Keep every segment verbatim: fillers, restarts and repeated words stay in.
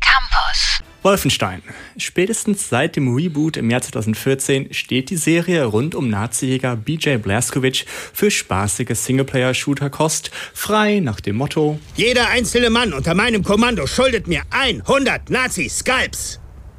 Campus. Wolfenstein. Spätestens seit dem Reboot im Jahr zweitausendvierzehn steht die Serie rund um Nazi-Jäger B J Blazkowicz für spaßige Singleplayer-Shooter-Kost, frei nach dem Motto: Jeder einzelne Mann unter meinem Kommando schuldet mir hundert Nazi-Scalps.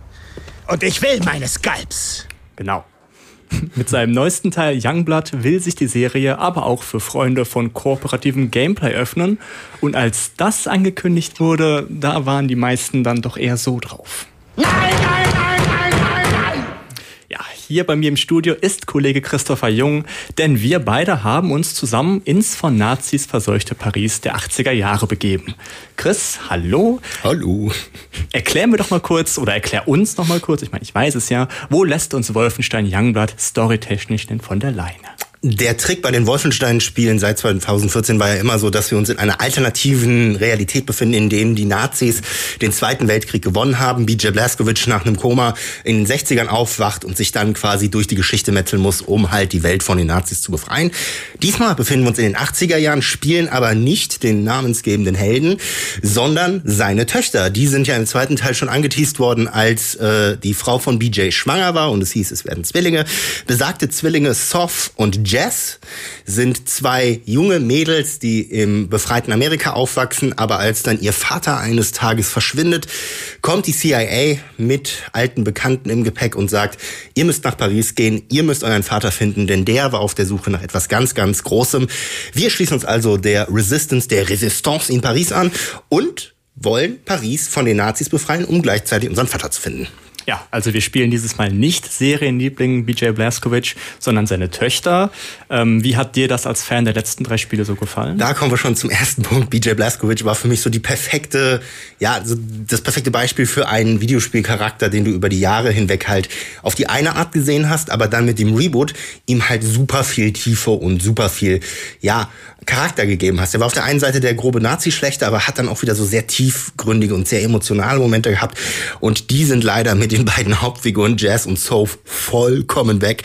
Und ich will meine Scalps. Genau. Mit seinem neuesten Teil Youngblood will sich die Serie aber auch für Freunde von kooperativem Gameplay öffnen. Und als das angekündigt wurde, da waren die meisten dann doch eher so drauf. Nein, nein, nein, nein, nein, nein! Ja, hier bei mir im Studio ist Kollege Christopher Jung, denn wir beide haben uns zusammen ins von Nazis verseuchte Paris der achtziger Jahre begeben. Chris, hallo. Hallo. Erklär mir doch mal kurz, oder erklär uns noch mal kurz, ich meine, ich weiß es ja, wo lässt uns Wolfenstein Youngblood storytechnisch denn von der Leine? Der Trick bei den Wolfenstein-Spielen seit zweitausendvierzehn war ja immer so, dass wir uns in einer alternativen Realität befinden, in dem die Nazis den Zweiten Weltkrieg gewonnen haben, B J Blazkowicz nach einem Koma in den sechzigern aufwacht und sich dann quasi durch die Geschichte metzeln muss, um halt die Welt von den Nazis zu befreien. Diesmal befinden wir uns in den achtziger Jahren, spielen aber nicht den namensgebenden Helden, sondern seine Töchter. Die sind ja im zweiten Teil schon angeteast worden, als äh, die Frau von B J schwanger war und es hieß, es werden Zwillinge. Besagte Zwillinge Soph und Jess sind zwei junge Mädels, die im befreiten Amerika aufwachsen, aber als dann ihr Vater eines Tages verschwindet, kommt die C I A mit alten Bekannten im Gepäck und sagt, ihr müsst nach Paris gehen, ihr müsst euren Vater finden, denn der war auf der Suche nach etwas ganz, ganz Großem. Wir schließen uns also der Resistance, der Resistance in Paris an und wollen Paris von den Nazis befreien, um gleichzeitig unseren Vater zu finden. Ja, also wir spielen dieses Mal nicht Serienliebling B J Blazkowicz, sondern seine Töchter. Ähm, wie hat dir das als Fan der letzten drei Spiele so gefallen? Da kommen wir schon zum ersten Punkt. B J Blazkowicz war für mich so die perfekte, ja, so das perfekte Beispiel für einen Videospielcharakter, den du über die Jahre hinweg halt auf die eine Art gesehen hast, aber dann mit dem Reboot ihm halt super viel Tiefe und super viel, ja, Charakter gegeben hast. Er war auf der einen Seite der grobe Nazi-Schlechter, aber hat dann auch wieder so sehr tiefgründige und sehr emotionale Momente gehabt. Und die sind leider mit den beiden Hauptfiguren Jess und Soph vollkommen weg.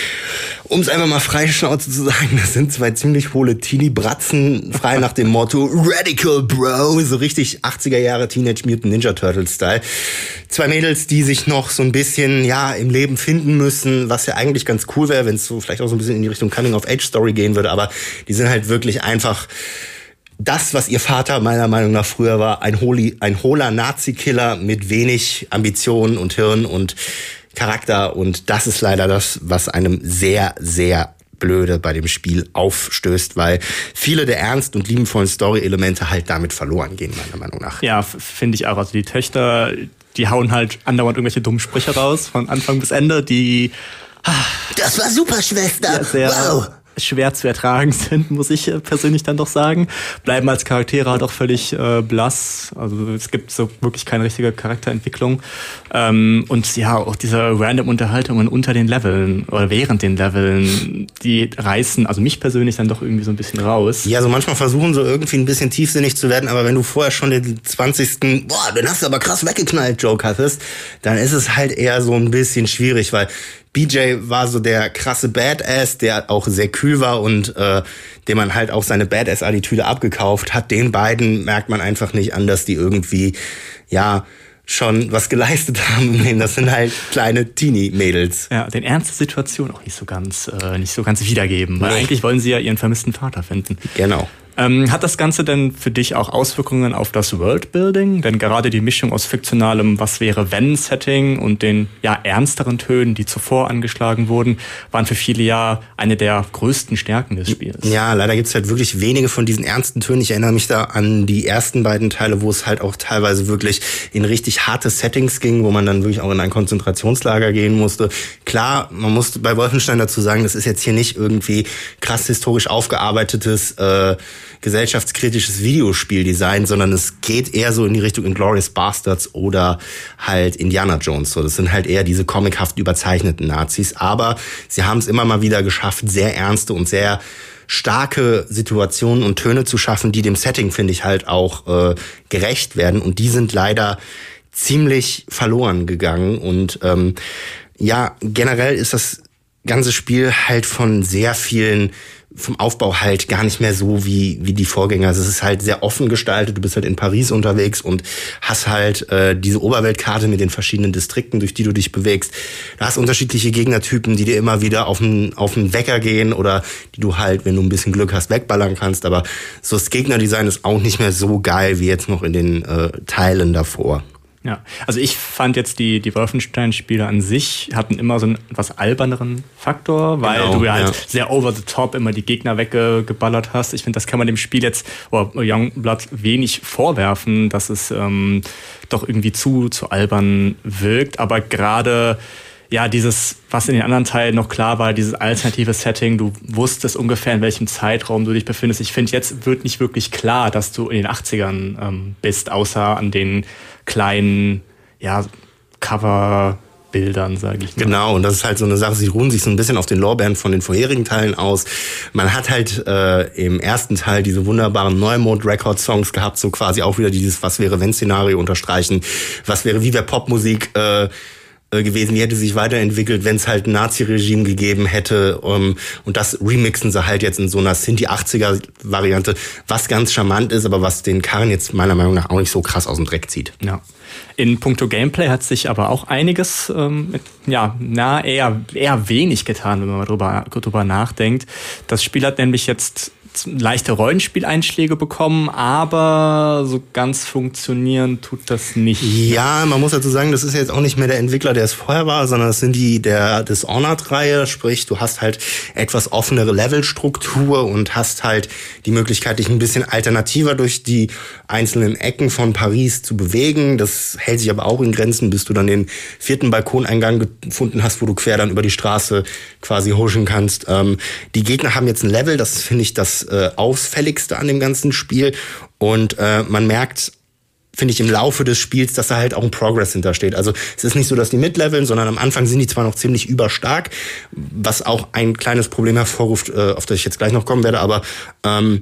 Um es einfach mal freischnauze zu sagen, das sind zwei ziemlich hohle Teenie-Bratzen, frei nach dem Motto Radical Bro, so richtig achtziger Jahre Teenage Mutant Ninja Turtles-Style. Zwei Mädels, die sich noch so ein bisschen, ja, im Leben finden müssen, was ja eigentlich ganz cool wäre, wenn es so vielleicht auch so ein bisschen in die Richtung Coming-of-Age-Story gehen würde, aber die sind halt wirklich einfach das, was ihr Vater meiner Meinung nach früher war, ein, Holi, ein hohler Nazi-Killer mit wenig Ambitionen und Hirn und Charakter, und das ist leider das, was einem sehr, sehr blöde bei dem Spiel aufstößt, weil viele der ernst und liebenvollen Story-Elemente halt damit verloren gehen, meiner Meinung nach. Ja, finde ich auch. Also die Töchter, die hauen halt andauernd irgendwelche dummen Sprüche raus, von Anfang bis Ende, die Das war super, Schwester! Ja, sehr wow! schwer zu ertragen sind, muss ich persönlich dann doch sagen. Bleiben als Charaktere halt auch völlig äh, blass. Also es gibt so wirklich keine richtige Charakterentwicklung. Ähm, und ja, auch diese random Unterhaltungen unter den Leveln oder während den Leveln, die reißen also mich persönlich dann doch irgendwie so ein bisschen raus. Ja, so manchmal versuchen so irgendwie ein bisschen tiefsinnig zu werden, aber wenn du vorher schon den zwanzigsten boah, den hast du aber krass weggeknallt Joke hattest, dann ist es halt eher so ein bisschen schwierig, weil B J war so der krasse Badass, der auch sehr kühl war und äh, dem man halt auch seine Badass-Attitüde abgekauft hat. Den beiden merkt man einfach nicht an, dass die irgendwie, ja, schon was geleistet haben. Das sind halt kleine Teenie-Mädels. Ja, den Ernst der Situation auch nicht so ganz, äh, nicht so ganz wiedergeben. Weil nee. Eigentlich wollen sie ja ihren vermissten Vater finden. Genau. Ähm, hat das Ganze denn für dich auch Auswirkungen auf das Worldbuilding? Denn gerade die Mischung aus fiktionalem Was-wäre-wenn-Setting und den ja ernsteren Tönen, die zuvor angeschlagen wurden, waren für viele ja eine der größten Stärken des Spiels. Ja, leider gibt's halt wirklich wenige von diesen ernsten Tönen. Ich erinnere mich da an die ersten beiden Teile, wo es halt auch teilweise wirklich in richtig harte Settings ging, wo man dann wirklich auch in ein Konzentrationslager gehen musste. Klar, man muss bei Wolfenstein dazu sagen, das ist jetzt hier nicht irgendwie krass historisch aufgearbeitetes äh, gesellschaftskritisches Videospieldesign, sondern es geht eher so in die Richtung Inglourious Bastards oder halt Indiana Jones. So, das sind halt eher diese comichaft überzeichneten Nazis. Aber sie haben es immer mal wieder geschafft, sehr ernste und sehr starke Situationen und Töne zu schaffen, die dem Setting, finde ich, halt auch äh, gerecht werden. Und die sind leider ziemlich verloren gegangen. Und ähm, ja, generell ist das ganze Spiel halt von sehr vielen, vom Aufbau halt gar nicht mehr so wie wie die Vorgänger. Also es ist halt sehr offen gestaltet. Du bist halt in Paris unterwegs und hast halt äh, diese Oberweltkarte mit den verschiedenen Distrikten, durch die du dich bewegst. Du hast unterschiedliche Gegnertypen, die dir immer wieder auf den auf den Wecker gehen oder die du halt, wenn du ein bisschen Glück hast, wegballern kannst. Aber so das Gegnerdesign ist auch nicht mehr so geil wie jetzt noch in den äh, Teilen davor. Ja, also ich fand jetzt die die Wolfenstein-Spiele an sich hatten immer so einen etwas alberneren Faktor, weil genau, du ja halt sehr over the top immer die Gegner weggeballert hast. Ich finde, das kann man dem Spiel jetzt, oder Youngblood, wenig vorwerfen, dass es ähm, doch irgendwie zu zu albern wirkt. Aber gerade ja, dieses, was in den anderen Teilen noch klar war, dieses alternative Setting, du wusstest ungefähr, in welchem Zeitraum du dich befindest. Ich finde, jetzt wird nicht wirklich klar, dass du in den achtzigern ähm, bist, außer an den kleinen, ja, Coverbildern, sage ich mal. Genau, und das ist halt so eine Sache, sie ruhen sich so ein bisschen auf den Lorbeeren von den vorherigen Teilen aus. Man hat halt äh, im ersten Teil diese wunderbaren Neumode-Record-Songs gehabt, so quasi auch wieder dieses Was-wäre-wenn-Szenario unterstreichen. Was wäre, wie wäre Popmusik äh, gewesen, die hätte sich weiterentwickelt, wenn es halt ein Nazi-Regime gegeben hätte. Um, und das remixen sie halt jetzt in so einer Sinti-achtziger-Variante, was ganz charmant ist, aber was den Karren jetzt meiner Meinung nach auch nicht so krass aus dem Dreck zieht. Ja. In puncto Gameplay hat sich aber auch einiges, ähm, mit, ja, na, eher, eher wenig getan, wenn man mal drüber, drüber nachdenkt. Das Spiel hat nämlich jetzt leichte Rollenspieleinschläge bekommen, aber so ganz funktionieren tut das nicht. Ja, man muss dazu sagen, das ist jetzt auch nicht mehr der Entwickler, der es vorher war, sondern das sind die der Dishonored-Reihe, sprich, du hast halt etwas offenere Levelstruktur und hast halt die Möglichkeit, dich ein bisschen alternativer durch die einzelnen Ecken von Paris zu bewegen. Das hält sich aber auch in Grenzen, bis du dann den vierten Balkoneingang gefunden hast, wo du quer dann über die Straße quasi huschen kannst. Ähm, die Gegner haben jetzt ein Level, das finde ich das äh, Auffälligste an dem ganzen Spiel. Und äh, man merkt, finde ich, im Laufe des Spiels, dass da halt auch ein Progress hintersteht. Also es ist nicht so, dass die mitleveln, sondern am Anfang sind die zwar noch ziemlich überstark, was auch ein kleines Problem hervorruft, äh, auf das ich jetzt gleich noch kommen werde, aber ähm,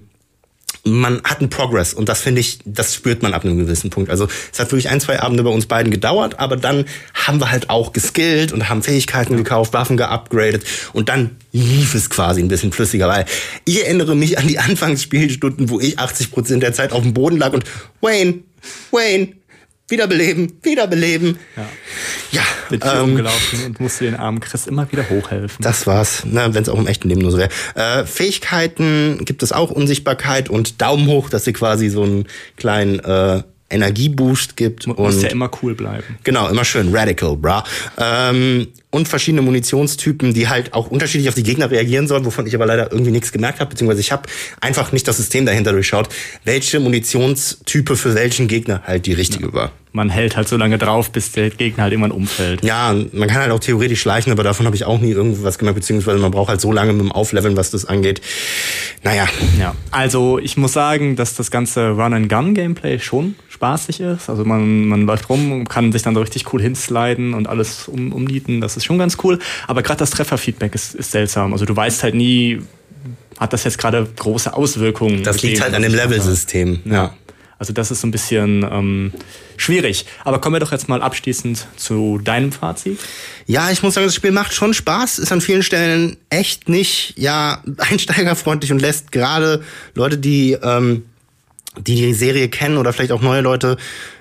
man hat einen Progress und das finde ich, das spürt man ab einem gewissen Punkt. Also es hat wirklich ein, zwei Abende bei uns beiden gedauert, aber dann haben wir halt auch geskillt und haben Fähigkeiten gekauft, Waffen geupgradet und dann lief es quasi ein bisschen flüssiger, weil ich erinnere mich an die Anfangsspielstunden, wo ich achtzig Prozent der Zeit auf dem Boden lag und Wayne, Wayne, wiederbeleben, wiederbeleben. Ja. Ja, bin Tür ähm, umgelaufen und musste den armen Chris immer wieder hochhelfen. Das war's, ne, wenn es auch im echten Leben nur so wäre. Äh, Fähigkeiten gibt es auch, Unsichtbarkeit und Daumen hoch, dass sie quasi so einen kleinen äh, Energieboost gibt. Muss und ja immer cool bleiben. Genau, immer schön radical, bra. Ähm, und verschiedene Munitionstypen, die halt auch unterschiedlich auf die Gegner reagieren sollen, wovon ich aber leider irgendwie nichts gemerkt habe, beziehungsweise ich habe einfach nicht das System dahinter durchschaut, welche Munitionstype für welchen Gegner halt die richtige ja. war. Man hält halt so lange drauf, bis der Gegner halt irgendwann umfällt. Ja, man kann halt auch theoretisch schleichen, aber davon habe ich auch nie irgendwas gemerkt, beziehungsweise man braucht halt so lange mit dem Aufleveln, was das angeht. Naja. Ja, also ich muss sagen, dass das ganze Run-and-Gun-Gameplay schon spaßig ist. Also man, man läuft rum und kann sich dann so richtig cool hinsliden und alles um, umnieten. Das ist schon ganz cool. Aber gerade das Trefferfeedback ist, ist seltsam. Also du weißt halt nie, hat das jetzt gerade große Auswirkungen. Das liegt halt an dem Level-System, ja. ja. Also das ist so ein bisschen ähm, schwierig. Aber kommen wir doch jetzt mal abschließend zu deinem Fazit. Ja, ich muss sagen, das Spiel macht schon Spaß, ist an vielen Stellen echt nicht ja einsteigerfreundlich und lässt gerade Leute, die ähm, die die Serie kennen oder vielleicht auch neue Leute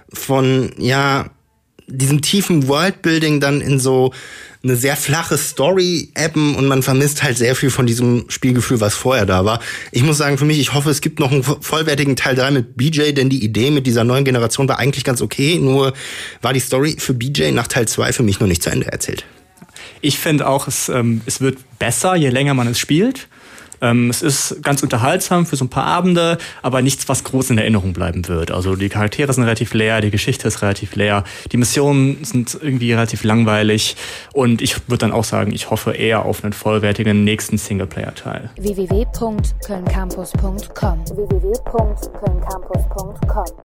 von ja diesem tiefen Worldbuilding dann in so eine sehr flache Story ebben und man vermisst halt sehr viel von diesem Spielgefühl, was vorher da war. Ich muss sagen, für mich, ich hoffe, es gibt noch einen vollwertigen Teil drei mit B J, denn die Idee mit dieser neuen Generation war eigentlich ganz okay, nur war die Story für B J nach Teil zwei für mich noch nicht zu Ende erzählt. Ich finde auch, es, ähm, es wird besser, je länger man es spielt. Ähm, es ist ganz unterhaltsam für so ein paar Abende, aber nichts, was groß in Erinnerung bleiben wird. Also die Charaktere sind relativ leer, die Geschichte ist relativ leer, die Missionen sind irgendwie relativ langweilig und ich würde dann auch sagen, ich hoffe eher auf einen vollwertigen nächsten Singleplayer-Teil. w w w punkt köln campus punkt com w w w punkt köln campus punkt com